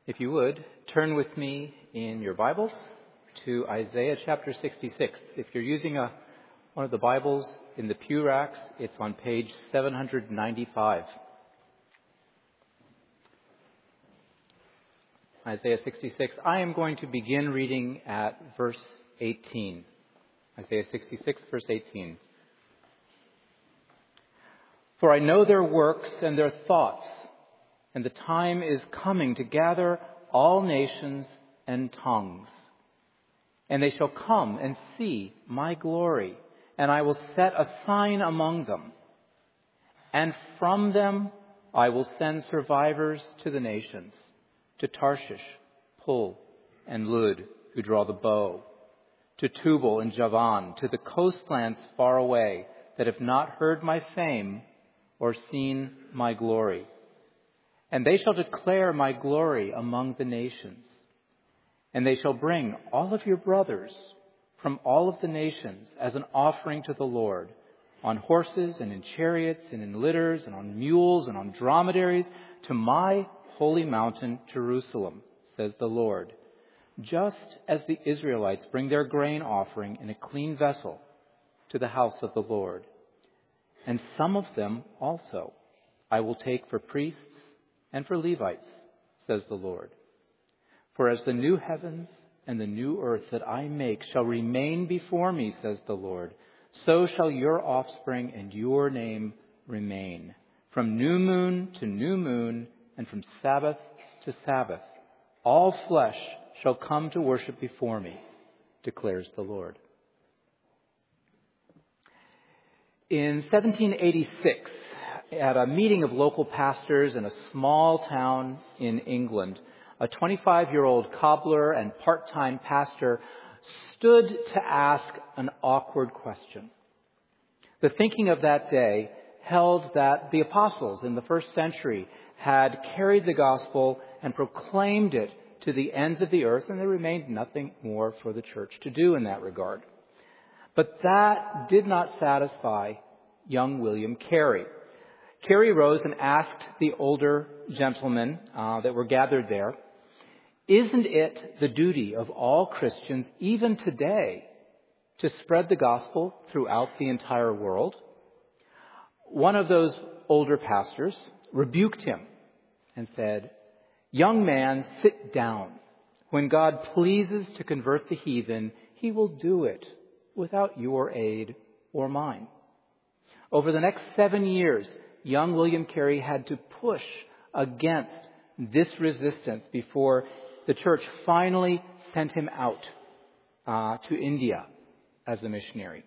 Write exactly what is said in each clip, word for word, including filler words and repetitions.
If you would, turn with me in your Bibles to Isaiah chapter sixty-six. If you're using a, one of the Bibles in the pew racks, it's on page seven hundred ninety-five. Isaiah sixty-six. I am going to begin reading at verse eighteen. Isaiah sixty-six, verse eighteen. For I know their works and their thoughts, and the time is coming to gather all nations and tongues. And they shall come and see my glory, and I will set a sign among them. And from them I will send survivors to the nations, to Tarshish, Pul, and Lud, who draw the bow, to Tubal and Javan, to the coastlands far away, that have not heard my fame or seen my glory. And they shall declare my glory among the nations. And they shall bring all of your brothers from all of the nations as an offering to the Lord, on horses and in chariots and in litters and on mules and on dromedaries, to my holy mountain Jerusalem, says the Lord. Just as the Israelites bring their grain offering in a clean vessel to the house of the Lord. And some of them also I will take for priests and for Levites, says the Lord. For as the new heavens and the new earth that I make shall remain before me, says the Lord, so shall your offspring and your name remain. From new moon to new moon and from Sabbath to Sabbath, all flesh shall come to worship before me, declares the Lord. In seventeen eighty-six, at a meeting of local pastors in a small town in England, a twenty-five-year-old cobbler and part-time pastor stood to ask an awkward question. The thinking of that day held that the apostles in the first century had carried the gospel and proclaimed it to the ends of the earth, and there remained nothing more for the church to do in that regard. But that did not satisfy young William Carey. Carey rose and asked the older gentlemen uh, that were gathered there, isn't it the duty of all Christians, even today, to spread the gospel throughout the entire world? One of those older pastors rebuked him and said, young man, sit down. When God pleases to convert the heathen, he will do it without your aid or mine. Over the next seven years, young William Carey had to push against this resistance before the church finally sent him out uh, to India as a missionary.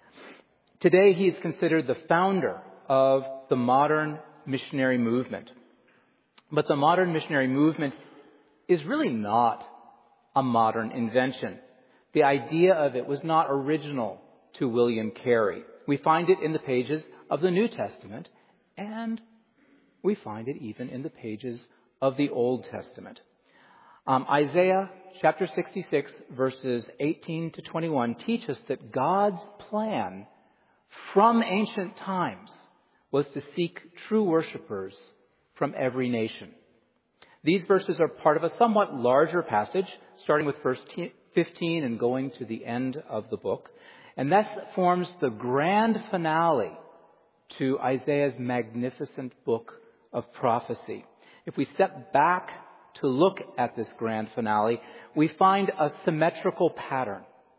Today, he is considered the founder of the modern missionary movement. But the modern missionary movement is really not a modern invention. The idea of it was not original to William Carey. We find it in the pages of the New Testament, and we find it even in the pages of the Old Testament. Um, Isaiah chapter sixty-six, verses eighteen to twenty-one teach us that God's plan from ancient times was to seek true worshipers from every nation. These verses are part of a somewhat larger passage, starting with verse fifteen and going to the end of the book. And that forms the grand finale to Isaiah's magnificent book of prophecy. If we step back to look at this grand finale, we find a symmetrical pattern.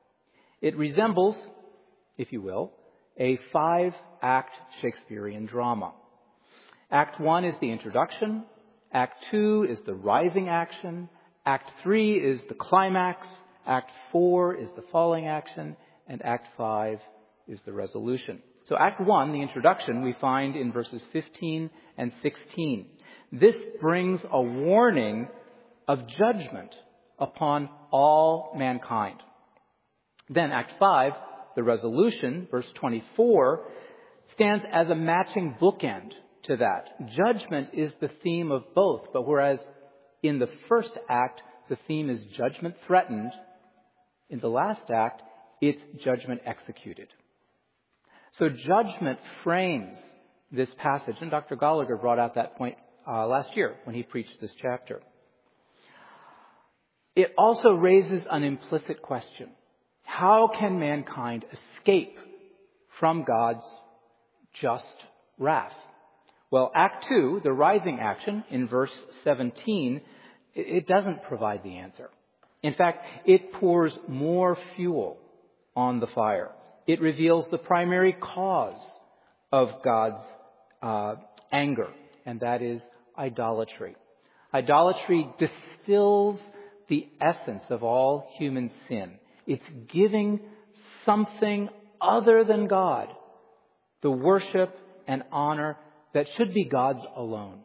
It resembles, if you will, a five-act Shakespearean drama. Act one is the introduction. Act two is the rising action. Act three is the climax. Act four is the falling action. And Act five is the resolution. So Act one, the introduction, we find in verses fifteen and sixteen. This brings a warning of judgment upon all mankind. Then Act five, the resolution, verse twenty-four, stands as a matching bookend to that. Judgment is the theme of both, but whereas in the first act the theme is judgment threatened, in the last act it's judgment executed. So judgment frames this passage, and Doctor Gallagher brought out that point uh, last year when he preached this chapter. it also raises an implicit question. How can mankind escape from God's just wrath? Well, Act two, the rising action in verse seventeen, it doesn't provide the answer. In fact, it pours more fuel on the fire. It reveals the primary cause of God's uh, anger, and that is idolatry. Idolatry distills the essence of all human sin. It's giving something other than God the worship and honor that should be God's alone.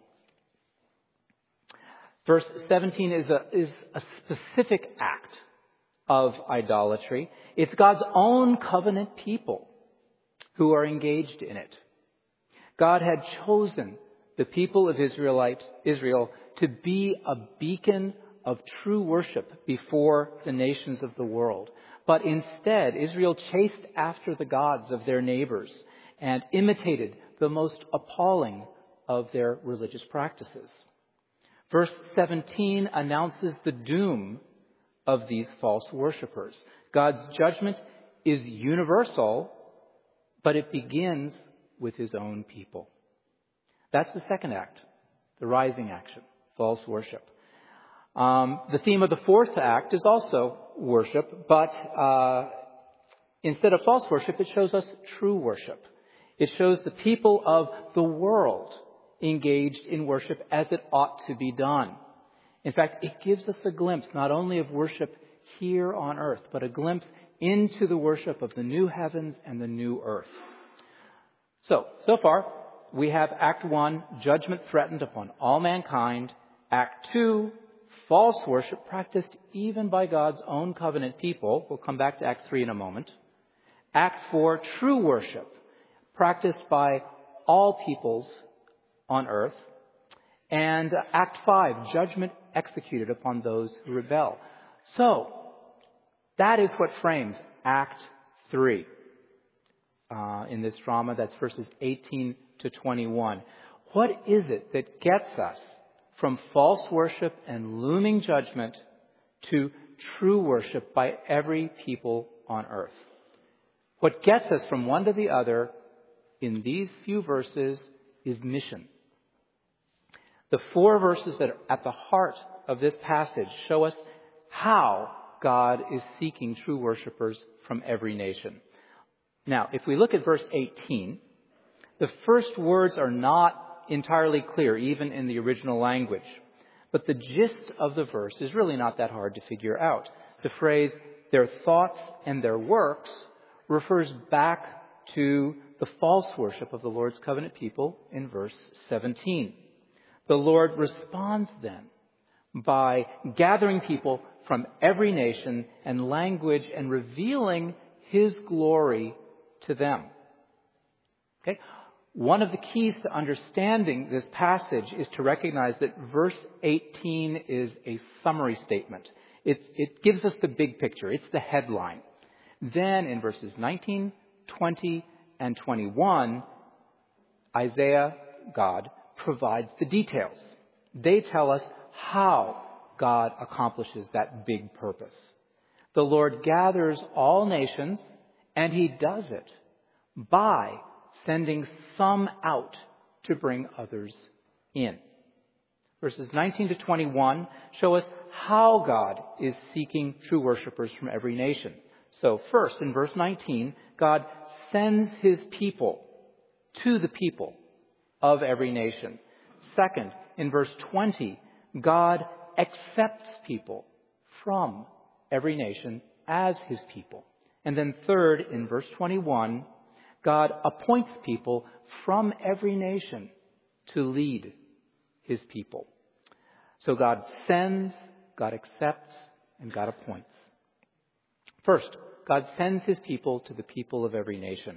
Verse seventeen is a, is a specific act of idolatry. It's God's own covenant people who are engaged in it. God had chosen the people of Israelite, Israel to be a beacon of true worship before the nations of the world. But instead, Israel chased after the gods of their neighbors and imitated the most appalling of their religious practices. Verse seventeen announces the doom of these false worshipers. God's judgment is universal, but it begins with his own people. That's the second act, the rising action, false worship. Um, the theme of the fourth act is also worship, but uh, instead of false worship, it shows us true worship. It shows the people of the world engaged in worship as it ought to be done. In fact, it gives us a glimpse not only of worship here on earth, but a glimpse into the worship of the new heavens and the new earth. So, so far, we have Act one, judgment threatened upon all mankind. Act two, false worship practiced even by God's own covenant people. We'll come back to Act three in a moment. Act four, true worship practiced by all peoples on earth. And Act five, judgment executed upon those who rebel. So, that is what frames Act three uh, in this drama. That's verses eighteen to twenty-one. What is it that gets us from false worship and looming judgment to true worship by every people on earth? What gets us from one to the other in these few verses is mission. The four verses that are at the heart of this passage show us how God is seeking true worshipers from every nation. Now, if we look at verse eighteen, the first words are not entirely clear, even in the original language. But the gist of the verse is really not that hard to figure out. The phrase, their thoughts and their works, refers back to the false worship of the Lord's covenant people in verse seventeen. The Lord responds then by gathering people from every nation and language and revealing his glory to them. Okay? One of the keys to understanding this passage is to recognize that verse eighteen is a summary statement. It, it gives us the big picture. It's the headline. Then in verses nineteen, twenty, and twenty-one, Isaiah, God, provides the details. They tell us how God accomplishes that big purpose. The Lord gathers all nations, and he does it by sending some out to bring others in. Verses nineteen to twenty-one show us how God is seeking true worshipers from every nation. So first, in verse nineteen, God sends his people to the people of every nation. Second, in verse twenty, God accepts people from every nation as his people. And then third, in verse twenty-one, God appoints people from every nation to lead his people. So God sends, God accepts, and God appoints. First, God sends his people to the people of every nation.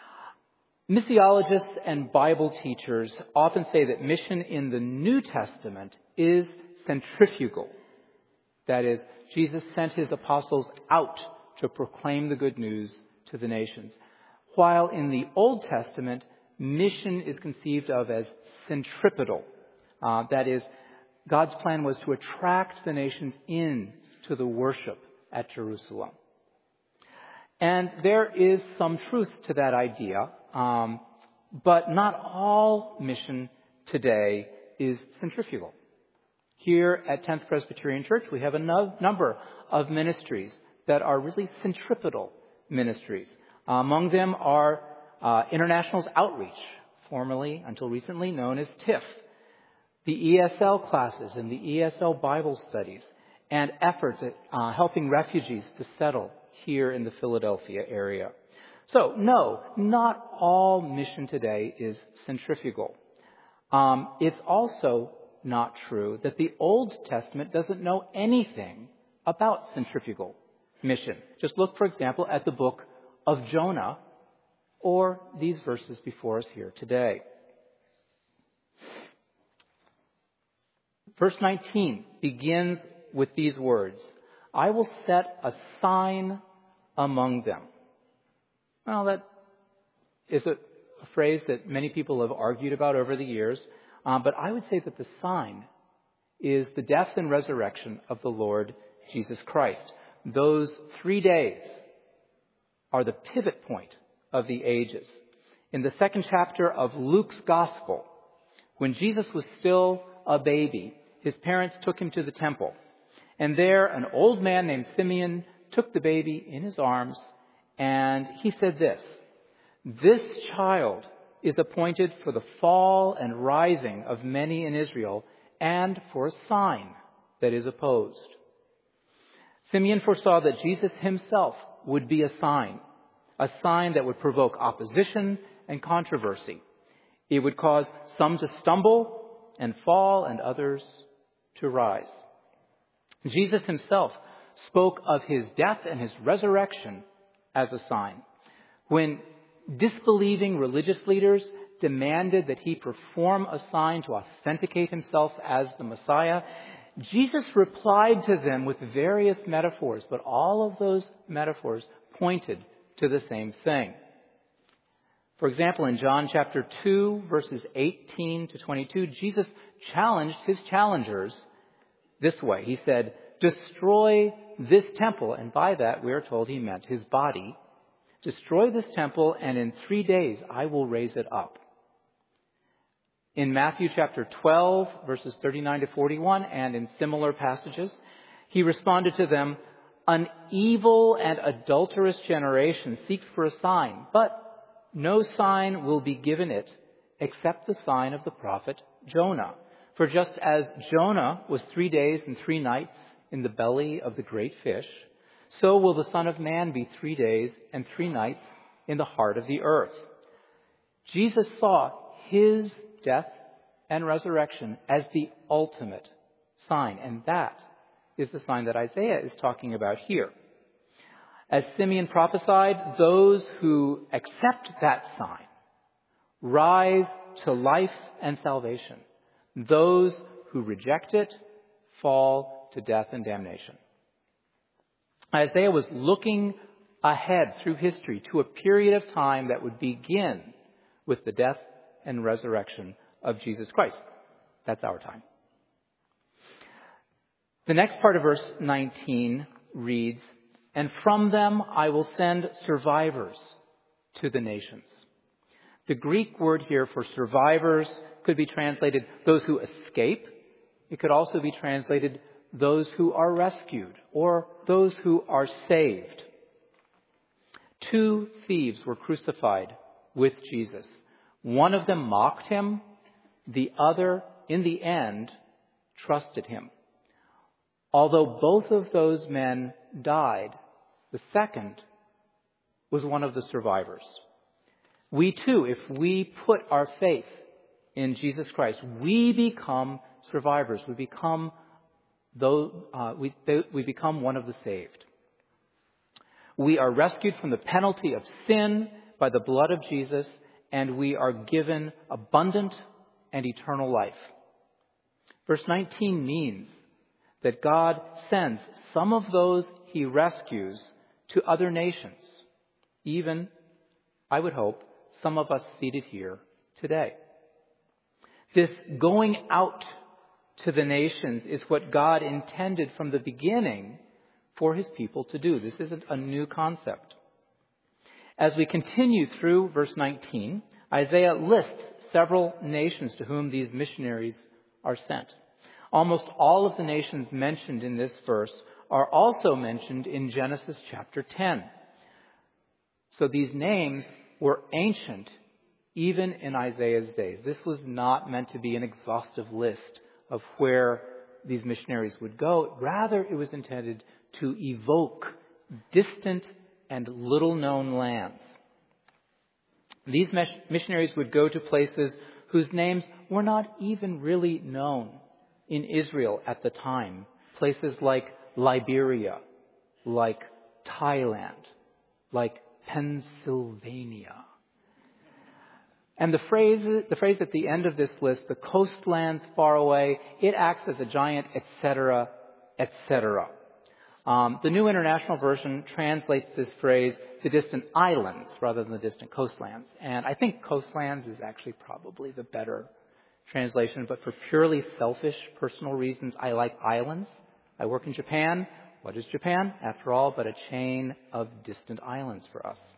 Missiologists and Bible teachers often say that mission in the New Testament is centrifugal. That is, Jesus sent his apostles out to proclaim the good news to the nations. While in the Old Testament, mission is conceived of as centripetal. Uh, that is, God's plan was to attract the nations in to the worship at Jerusalem. And there is some truth to that idea, um, but not all mission today is centrifugal. Here at tenth Presbyterian Church, we have a no- number of ministries that are really centripetal ministries. Uh, among them are uh, Internationals Outreach, formerly, until recently, known as T I F, the E S L classes and the E S L Bible studies, and efforts at uh, helping refugees to settle here in the Philadelphia area. So, no, not all mission today is centrifugal. Um, it's also not true that the Old Testament doesn't know anything about centrifugal mission. Just look, for example, at the book of Jonah or these verses before us here today. Verse nineteen begins with these words, "I will set a sign among them." Well, that is a, a phrase that many people have argued about over the years, um, but I would say that the sign is the death and resurrection of the Lord Jesus Christ. Those three days are the pivot point of the ages. In the second chapter of Luke's Gospel, when Jesus was still a baby, his parents took him to the temple. And there, an old man named Simeon took the baby in his arms, and he said this, "This child is appointed for the fall and rising of many in Israel, and for a sign that is opposed." Simeon foresaw that Jesus himself would be a sign, a sign that would provoke opposition and controversy. It would cause some to stumble and fall and others to rise. Jesus himself spoke of his death and his resurrection as a sign. When disbelieving religious leaders demanded that he perform a sign to authenticate himself as the Messiah, Jesus replied to them with various metaphors, but all of those metaphors pointed to the same thing. For example, in John chapter two, verses eighteen to twenty-two, Jesus challenged his challengers this way. He said, "Destroy this temple," and by that we are told he meant his body. "Destroy this temple, and in three days I will raise it up." In Matthew chapter twelve, verses thirty-nine to forty-one, and in similar passages, he responded to them, "An evil and adulterous generation seeks for a sign, but no sign will be given it except the sign of the prophet Jonah. For just as Jonah was three days and three nights in the belly of the great fish, so will the Son of Man be three days and three nights in the heart of the earth." Jesus saw his death and resurrection as the ultimate sign, and that is the sign that Isaiah is talking about here. As Simeon prophesied, those who accept that sign rise to life and salvation. Those who reject it fall to death and damnation. Isaiah was looking ahead through history to a period of time that would begin with the death and resurrection of Jesus Christ. That's our time. The next part of verse nineteen reads, "And from them I will send survivors to the nations." The Greek word here for survivors could be translated those who escape. It could also be translated those who are rescued or those who are saved. Two thieves were crucified with Jesus. One of them mocked him. The other, in the end, trusted him. Although both of those men died, the second was one of the survivors. We too, if we put our faith in Jesus Christ, we become survivors. We become those, uh, we, we become one of the saved. We are rescued from the penalty of sin by the blood of Jesus, and we are given abundant and eternal life. Verse nineteen means that God sends some of those he rescues to other nations, even, I would hope, some of us seated here today. This going out to the nations is what God intended from the beginning for his people to do. This isn't a new concept. As we continue through verse nineteen, Isaiah lists several nations to whom these missionaries are sent. Almost all of the nations mentioned in this verse are also mentioned in Genesis chapter ten. So these names were ancient even in Isaiah's days. This was not meant to be an exhaustive list of where these missionaries would go. Rather, it was intended to evoke distant and little-known lands. These missionaries would go to places whose names were not even really known in Israel at the time. Places like Liberia, like Thailand, like Pennsylvania. And the phrase, the phrase at the end of this list, the coastlands far away, it acts as a giant et cetera, et cetera. Um, the New International Version translates this phrase, the distant islands, rather than the distant coastlands. And I think coastlands is actually probably the better translation, but for purely selfish personal reasons, I like islands. I work in Japan. What is Japan? After all, but a chain of distant islands for us.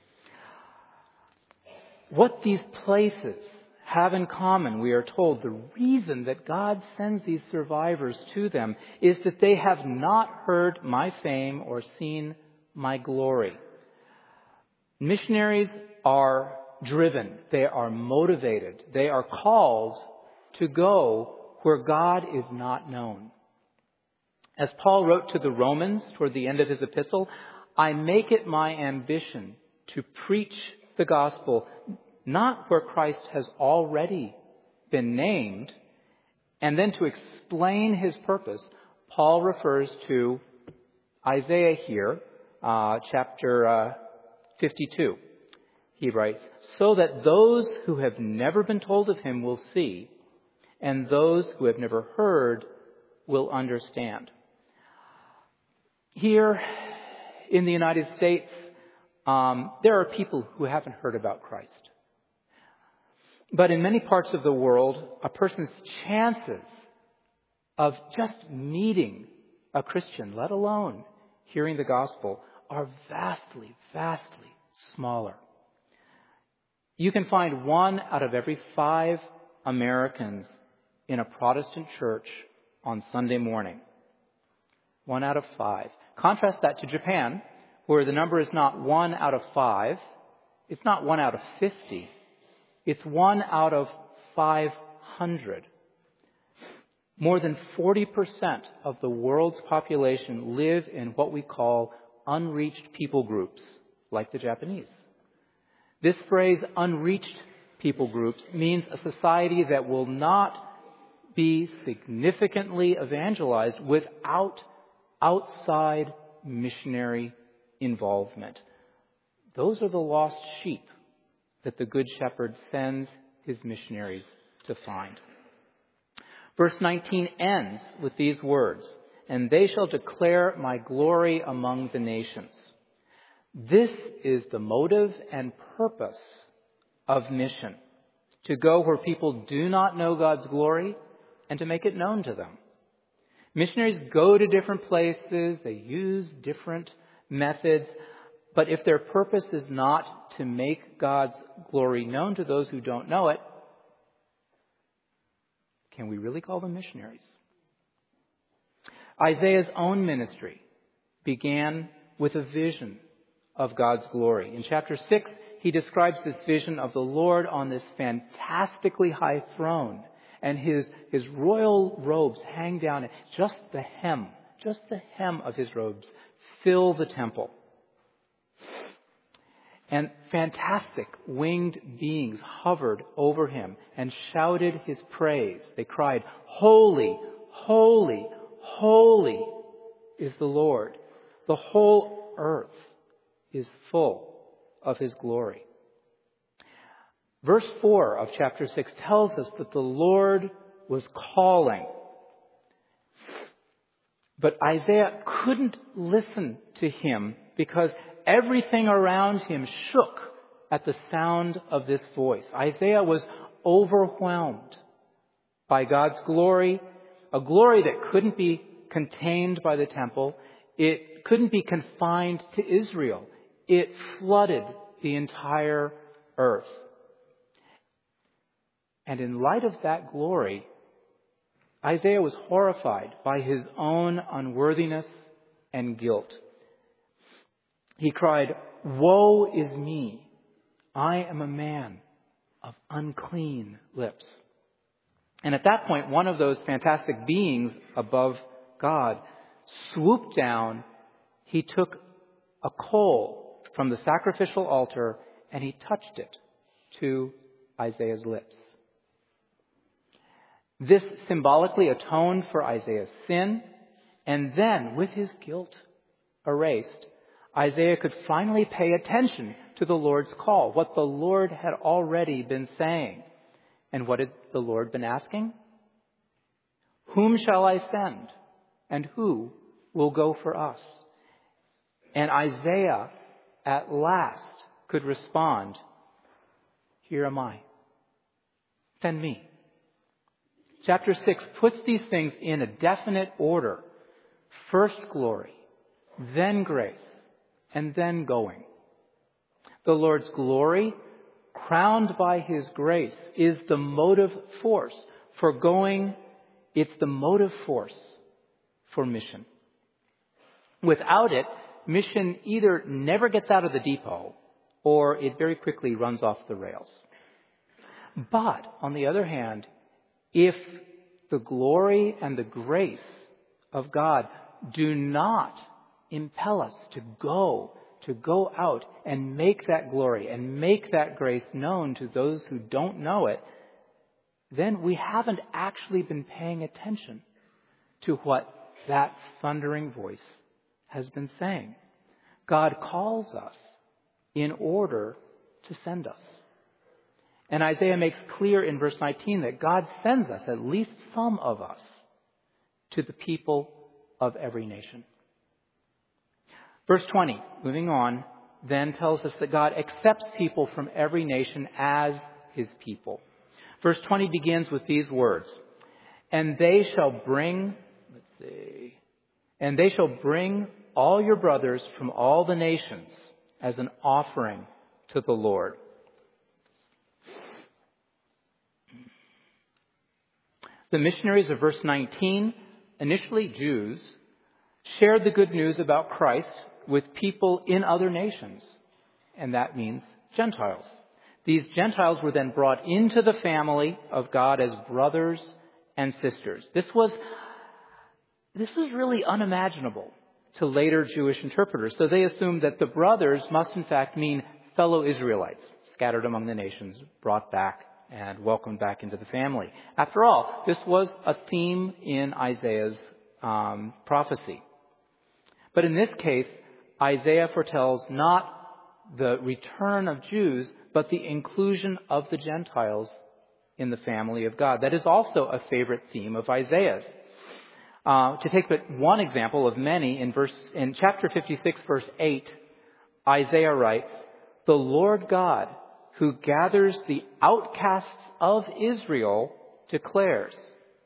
What these places have in common, we are told, the reason that God sends these survivors to them is that they have not heard my fame or seen my glory. Missionaries are driven. They are motivated. They are called to go where God is not known. As Paul wrote to the Romans toward the end of his epistle, I make it my ambition to preach the gospel not where Christ has already been named, and then to explain his purpose. Paul refers to Isaiah here, uh, chapter uh, fifty-two. He writes, so that those who have never been told of him will see, and those who have never heard will understand. Here in the United States, um, there are people who haven't heard about Christ. But in many parts of the world, a person's chances of just meeting a Christian, let alone hearing the gospel, are vastly, vastly smaller. You can find one out of every five Americans in a Protestant church on Sunday morning. One out of five. Contrast that to Japan, where the number is not one out of five. It's not one out of fifty. It's one out of five hundred. More than forty percent of the world's population live in what we call unreached people groups, like the Japanese. This phrase, unreached people groups, means a society that will not be significantly evangelized without outside missionary involvement. Those are the lost sheep that the Good Shepherd sends his missionaries to find. Verse nineteen ends with these words, and they shall declare my glory among the nations. This is the motive and purpose of mission, to go where people do not know God's glory and to make it known to them. Missionaries go to different places, they use different methods, but if their purpose is not to make God's glory known to those who don't know it, can we really call them missionaries? Isaiah's own ministry began with a vision of God's glory. In chapter six, he describes this vision of the Lord on this fantastically high throne, and his, his royal robes hang down. Just the hem, just the hem of his robes fill the temple. And fantastic winged beings hovered over him and shouted his praise. They cried, "Holy, holy, holy is the Lord. The whole earth is full of his glory." Verse four of chapter six tells us that the Lord was calling. But Isaiah couldn't listen to him because everything around him shook at the sound of this voice. Isaiah was overwhelmed by God's glory, a glory that couldn't be contained by the temple. It couldn't be confined to Israel. It flooded the entire earth. And in light of that glory, Isaiah was horrified by his own unworthiness and guilt. He cried, "Woe is me! I am a man of unclean lips." And at that point, one of those fantastic beings above God swooped down. He took a coal from the sacrificial altar and he touched it to Isaiah's lips. This symbolically atoned for Isaiah's sin, and then, with his guilt erased, Isaiah could finally pay attention to the Lord's call, what the Lord had already been saying. And what had the Lord been asking? Whom shall I send? And who will go for us? And Isaiah at last could respond, "Here am I. Send me." Chapter six puts these things in a definite order. First glory, then grace, and then going. The Lord's glory, crowned by His grace, is the motive force for going. It's the motive force for mission. Without it, mission either never gets out of the depot or it very quickly runs off the rails. But, on the other hand, if the glory and the grace of God do not impel us to go, to go out and make that glory and make that grace known to those who don't know it, then we haven't actually been paying attention to what that thundering voice has been saying. God calls us in order to send us. And Isaiah makes clear in verse nineteen that God sends us, at least some of us, to the people of every nation. Verse twenty, moving on, then tells us that God accepts people from every nation as His people. Verse twenty begins with these words, And they shall bring, let's see, and they shall bring all your brothers from all the nations as an offering to the Lord. The missionaries of verse nineteen, initially Jews, shared the good news about Christ with people in other nations, and that means Gentiles. These Gentiles were then brought into the family of God as brothers and sisters. This was, this was really unimaginable to later Jewish interpreters. So they assumed that the brothers must in fact mean fellow Israelites, scattered among the nations, brought back and welcomed back into the family. After all, this was a theme in Isaiah's um, prophecy. But in this case, Isaiah foretells not the return of Jews, but the inclusion of the Gentiles in the family of God. That is also a favorite theme of Isaiah's. Uh, to take but one example of many, in verse in chapter fifty-six, verse eight, Isaiah writes, "The Lord God, who gathers the outcasts of Israel, declares,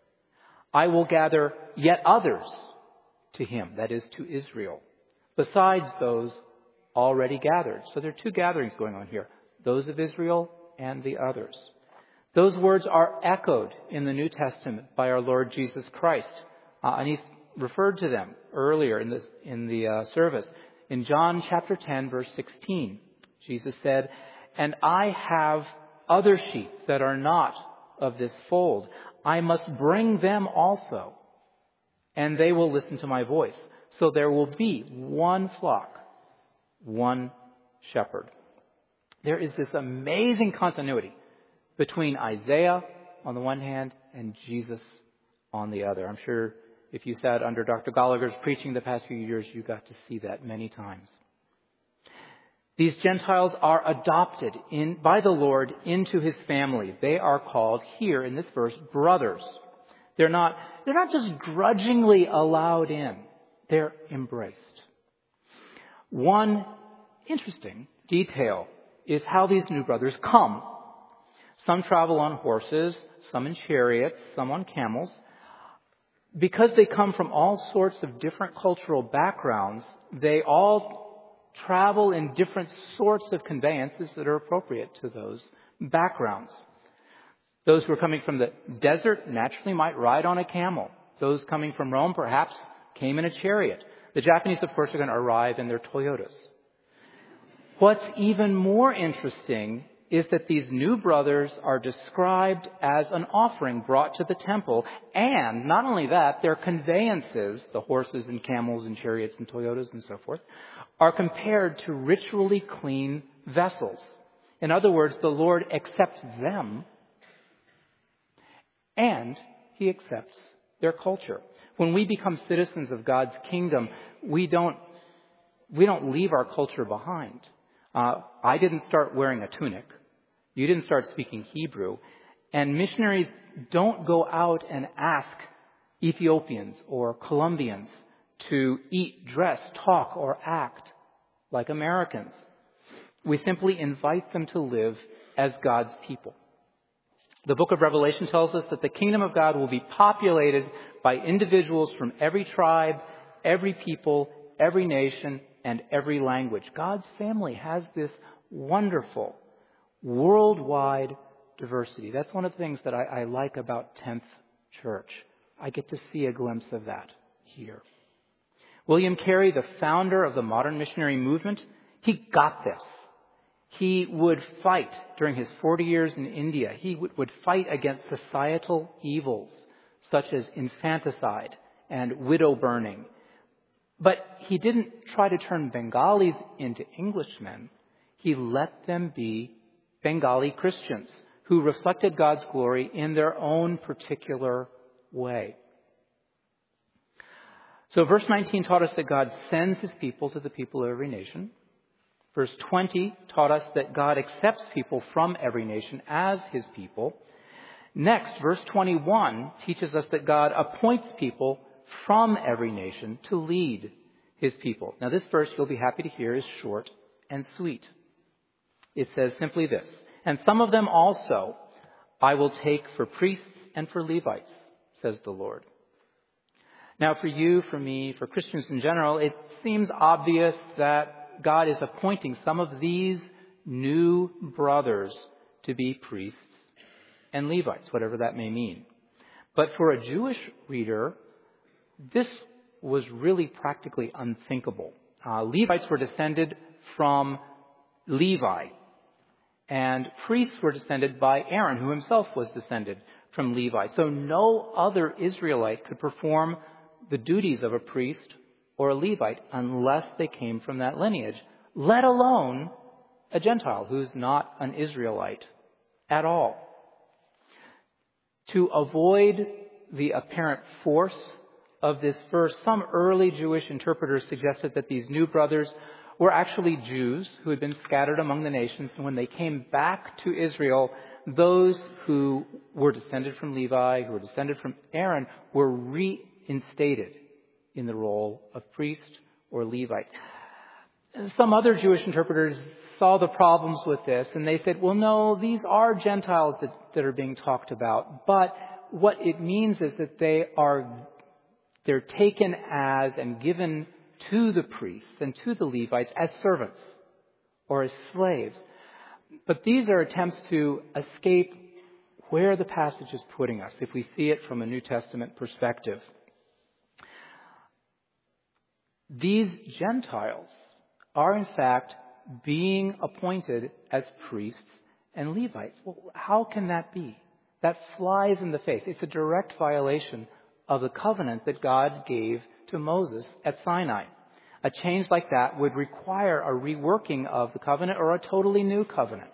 I will gather yet others to Him," that is, to Israel, "besides those already gathered." So there are two gatherings going on here, those of Israel and the others. Those words are echoed in the New Testament by our Lord Jesus Christ. Uh, and He referred to them earlier in, this, in the uh, service. In John chapter ten, verse sixteen, Jesus said, "And I have other sheep that are not of this fold. I must bring them also, and they will listen to my voice. So there will be one flock, one shepherd." There is this amazing continuity between Isaiah on the one hand and Jesus on the other. I'm sure if you sat under Doctor Gallagher's preaching the past few years, you got to see that many times. These Gentiles are adopted in, by the Lord into His family. They are called here in this verse brothers. They're not, they're not just grudgingly allowed in. They're embraced. One interesting detail is how these new brothers come. Some travel on horses, some in chariots, some on camels. because they come from all sorts of different cultural backgrounds, they all travel in different sorts of conveyances that are appropriate to those backgrounds. Those who are coming from the desert naturally might ride on a camel. Those coming from Rome perhaps came in a chariot. The Japanese, of course, are going to arrive in their Toyotas. What's even more interesting is that these new brothers are described as an offering brought to the temple. And not only that, their conveyances, the horses and camels and chariots and Toyotas and so forth, are compared to ritually clean vessels. In other words, the Lord accepts them and He accepts their culture. When we become citizens of God's kingdom, we don't, we don't leave our culture behind. Uh, I didn't start wearing a tunic. You didn't start speaking Hebrew. And missionaries don't go out and ask Ethiopians or Colombians to eat, dress, talk, or act like Americans. We simply invite them to live as God's people. The book of Revelation tells us that the kingdom of God will be populated by individuals from every tribe, every people, every nation, and every language. God's family has this wonderful worldwide diversity. That's one of the things that I, I like about tenth Church. I get to see a glimpse of that here. William Carey, the founder of the modern missionary movement, he got this. He would fight during his forty years in India. He would, would fight against societal evils such as infanticide and widow burning. But he didn't try to turn Bengalis into Englishmen. He let them be Bengali Christians who reflected God's glory in their own particular way. So verse nineteen taught us that God sends His people to the people of every nation. Verse twenty taught us that God accepts people from every nation as His people. Next, verse twenty-one teaches us that God appoints people from every nation to lead His people. Now this verse, you'll be happy to hear, is short and sweet. It says simply this, "And some of them also I will take for priests and for Levites, says the Lord." Now for you, for me, for Christians in general, it seems obvious that God is appointing some of these new brothers to be priests and Levites, whatever that may mean. But for a Jewish reader, this was really practically unthinkable. Uh, Levites were descended from Levi, and priests were descended by Aaron, who himself was descended from Levi. So no other Israelite could perform the duties of a priest or a Levite unless they came from that lineage, let alone a Gentile who's not an Israelite at all. To avoid the apparent force of this verse, some early Jewish interpreters suggested that these new brothers were actually Jews who had been scattered among the nations, and when they came back to Israel, those who were descended from Levi, who were descended from Aaron, were reinstated in the role of priest or Levite. Some other Jewish interpreters saw the problems with this, and they said, well, no, these are Gentiles that, that are being talked about, but what it means is that they are, they're taken as and given to the priests and to the Levites as servants or as slaves. But these are attempts to escape where the passage is putting us, if we see it from a New Testament perspective. These Gentiles are, in fact, being appointed as priests and Levites. Well, how can that be? That flies in the face. It's a direct violation of the covenant that God gave to Moses at Sinai. A change like that would require a reworking of the covenant or a totally new covenant.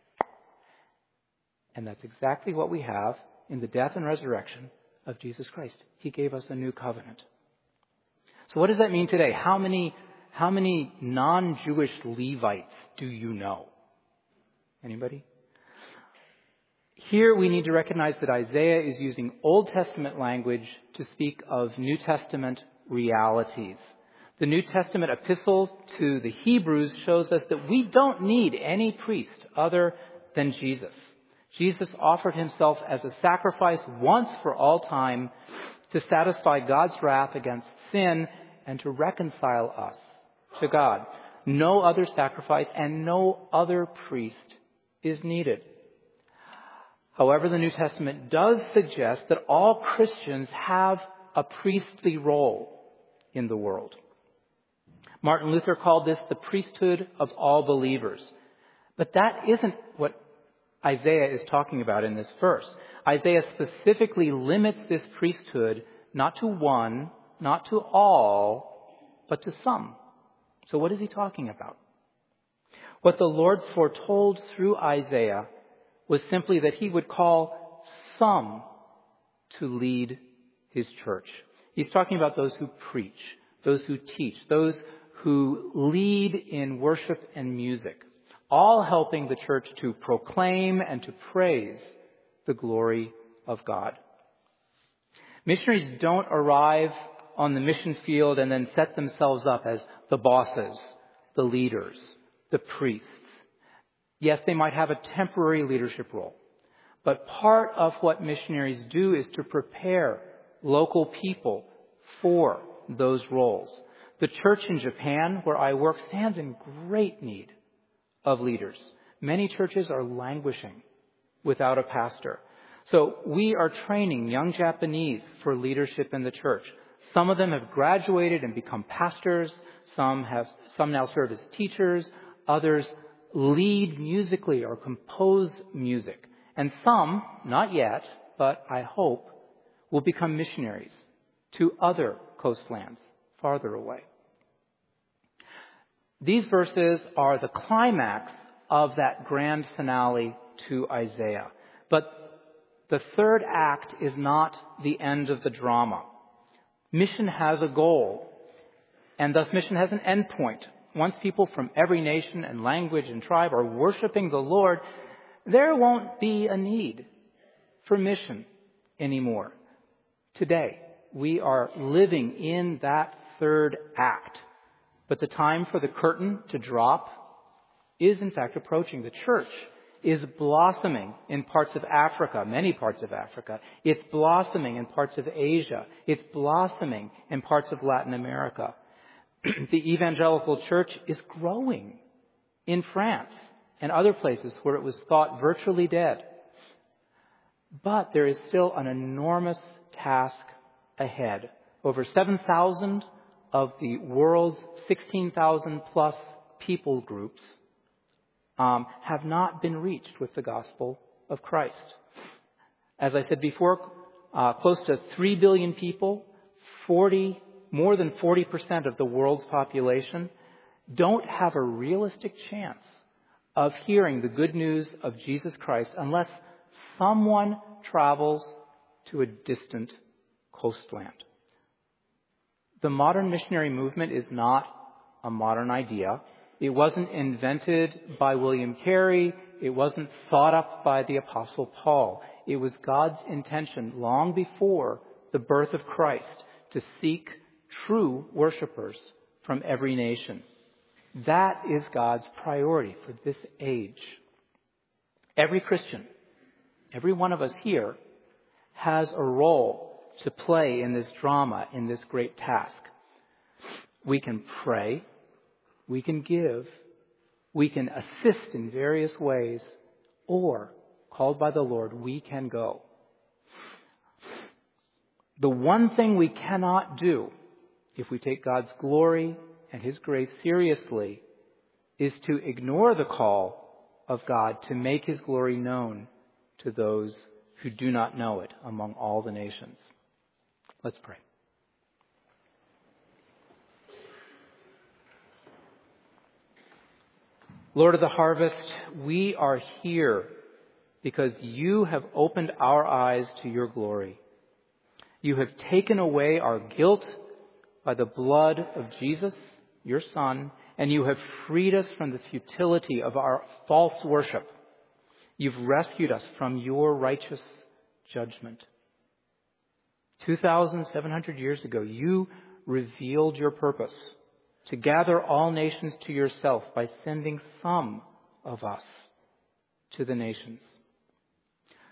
And that's exactly what we have in the death and resurrection of Jesus Christ. He gave us a new covenant. So what does that mean today? How many, how many non-Jewish Levites do you know? Anybody? Here we need to recognize that Isaiah is using Old Testament language to speak of New Testament realities. The New Testament epistle to the Hebrews shows us that we don't need any priest other than Jesus Jesus offered himself as a sacrifice once for all time to satisfy God's wrath against sin and to reconcile us to God. No other sacrifice and no other priest is needed. However, the New Testament does suggest that all Christians have a priestly role in the world. Martin Luther called this the priesthood of all believers. But that isn't what Isaiah is talking about in this verse. Isaiah specifically limits this priesthood not to one, not to all, but to some. So what is he talking about? What the Lord foretold through Isaiah was simply that he would call some to lead his church. He's talking about those who preach, those who teach, those who lead in worship and music, all helping the church to proclaim and to praise the glory of God. Missionaries don't arrive on the mission field and then set themselves up as the bosses, the leaders, the priests. Yes, they might have a temporary leadership role, but part of what missionaries do is to prepare local people for those roles. The church in Japan, where I work, stands in great need of leaders. Many churches are languishing without a pastor. So we are training young Japanese for leadership in the church. Some of them have graduated and become pastors. Some have, some now serve as teachers. Others lead musically or compose music. And some, not yet, but I hope, will become missionaries to other coastlands farther away. These verses are the climax of that grand finale to Isaiah. But the third act is not the end of the drama. Mission has a goal, and thus mission has an end point. Once people from every nation and language and tribe are worshiping the Lord, there won't be a need for mission anymore. Today, we are living in that third act. But the time for the curtain to drop is in fact approaching. The church is blossoming in parts of Africa, many parts of Africa. It's blossoming in parts of Asia. It's blossoming in parts of Latin America. The evangelical church is growing in France and other places where it was thought virtually dead. But there is still an enormous task ahead. Over seven thousand of the world's sixteen thousand plus people groups um, have not been reached with the gospel of Christ. As I said before, uh, close to three billion people, forty, more than forty percent of the world's population, don't have a realistic chance of hearing the good news of Jesus Christ unless someone travels to a distant coastland. The modern missionary movement is not a modern idea. It wasn't invented by William Carey. It wasn't thought up by the Apostle Paul. It was God's intention long before the birth of Christ to seek true worshipers from every nation. That is God's priority for this age. Every Christian, every one of us here, has a role to play in this drama, in this great task. We can pray, we can give, we can assist in various ways, or, called by the Lord, we can go. The one thing we cannot do, if we take God's glory and His grace seriously, is to ignore the call of God to make His glory known to those who do not know it among all the nations. Let's pray. Lord of the harvest, we are here because you have opened our eyes to your glory. You have taken away our guilt by the blood of Jesus, your Son, and you have freed us from the futility of our false worship. You've rescued us from your righteous judgment. two thousand seven hundred years ago, you revealed your purpose to gather all nations to yourself by sending some of us to the nations.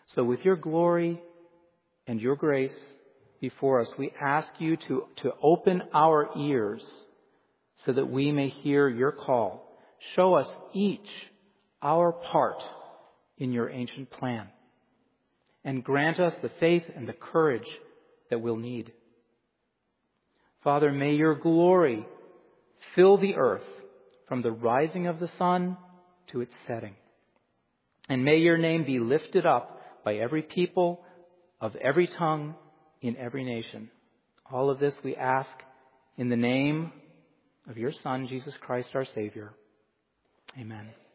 So with your glory and your grace before us, we ask you to, to open our ears so that we may hear your call. Show us each our part in your ancient plan, and grant us the faith and the courage that we'll need. Father, may your glory fill the earth from the rising of the sun to its setting. And may your name be lifted up by every people, of every tongue, in every nation. All of this we ask in the name of your Son, Jesus Christ, our Savior. Amen.